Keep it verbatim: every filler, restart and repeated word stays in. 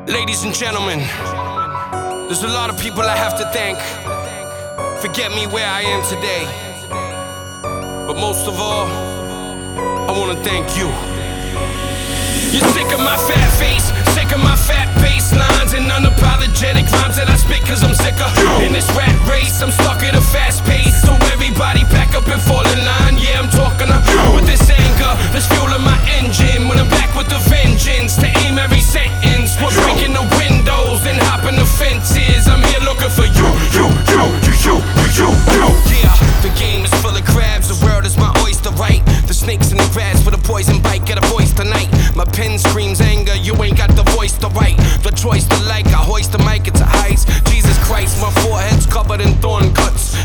Ladies and gentlemen, there's a lot of people I have to thank for getting me where I am today. But most of all, I wanna thank you. You're sick of my fat face, sick of my fat bass lines and unapologetic rhymes that I spit cause I'm sick of. In this rat race, I'm stuck at a fast pace. So everybody back up and forth